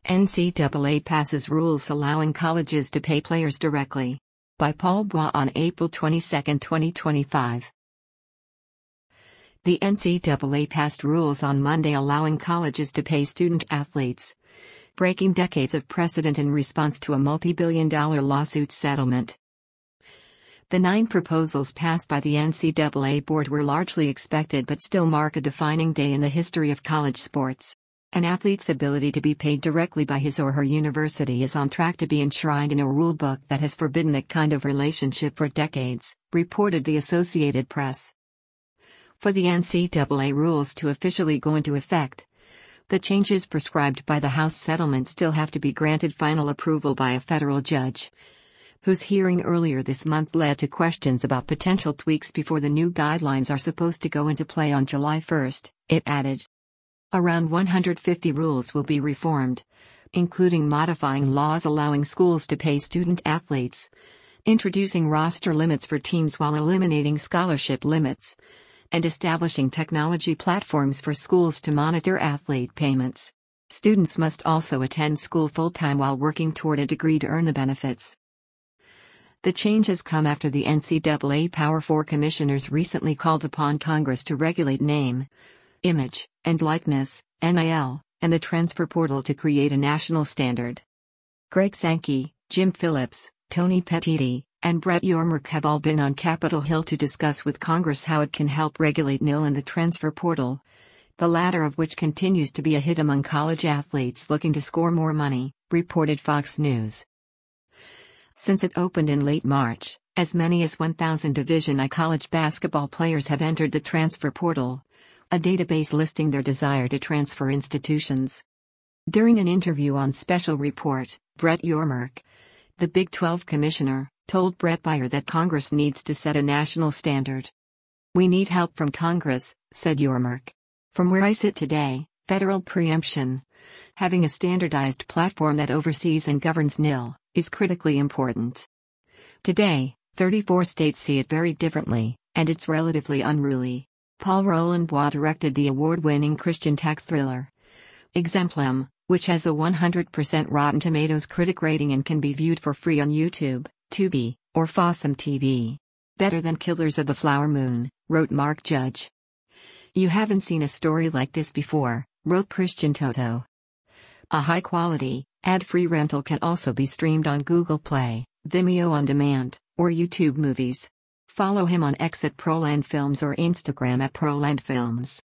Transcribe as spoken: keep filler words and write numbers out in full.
N C double A passes rules allowing colleges to pay players directly. By Paul Bois on April twenty-second, twenty twenty-five. The N C double A passed rules on Monday allowing colleges to pay student athletes, breaking decades of precedent in response to a multi-billion dollar lawsuit settlement. The nine proposals passed by the N C double A board were largely expected but still mark a defining day in the history of college sports. An athlete's ability to be paid directly by his or her university is on track to be enshrined in a rulebook that has forbidden that kind of relationship for decades, reported the Associated Press. For the N C double A rules to officially go into effect, the changes prescribed by the House settlement still have to be granted final approval by a federal judge, whose hearing earlier this month led to questions about potential tweaks before the new guidelines are supposed to go into play on July first, it added. Around one hundred fifty rules will be reformed, including modifying laws allowing schools to pay student athletes, introducing roster limits for teams while eliminating scholarship limits, and establishing technology platforms for schools to monitor athlete payments. Students must also attend school full-time while working toward a degree to earn the benefits. The changes come after the N C double A Power Four commissioners recently called upon Congress to regulate name, image, and likeness, N I L, and the transfer portal to create a national standard. Greg Sankey, Jim Phillips, Tony Petitti, and Brett Yormark have all been on Capitol Hill to discuss with Congress how it can help regulate N I L and the transfer portal, the latter of which continues to be a hit among college athletes looking to score more money, reported Fox News. Since it opened in late March, as many as one thousand Division I college basketball players have entered the transfer portal, a database listing their desire to transfer institutions. During an interview on Special Report, Brett Yormark, the Big twelve commissioner, told Bret Baier that Congress needs to set a national standard. "We need help from Congress," said Yormark. "From where I sit today, federal preemption, having a standardized platform that oversees and governs N I L, is critically important. Today, thirty-four states see it very differently, and it's relatively unruly." Paul Roland Bois directed the award-winning Christian tech thriller Exemplum, which has a one hundred percent Rotten Tomatoes critic rating and can be viewed for free on YouTube, Tubi, or Fossum T V. "Better than Killers of the Flower Moon," wrote Mark Judge. "You haven't seen a story like this before," wrote Christian Toto. A high-quality, ad-free rental can also be streamed on Google Play, Vimeo On Demand, or YouTube Movies. Follow him on X at Proland Films or Instagram at Proland Films.